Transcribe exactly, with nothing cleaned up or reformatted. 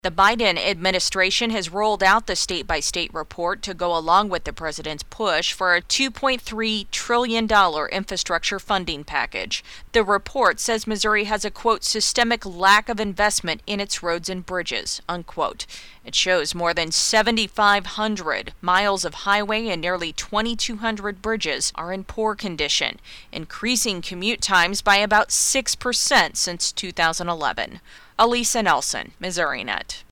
The Biden administration has rolled out the state-by-state report to go along with the president's push for a two point three trillion dollars infrastructure funding package. The report says Missouri has a, quote, systemic lack of investment in its roads and bridges, unquote. It shows more than seven thousand five hundred miles of highway and nearly two thousand two hundred bridges are in poor condition, increasing commute times by about six percent since two thousand eleven. Elisa Nelson, Missouri Net.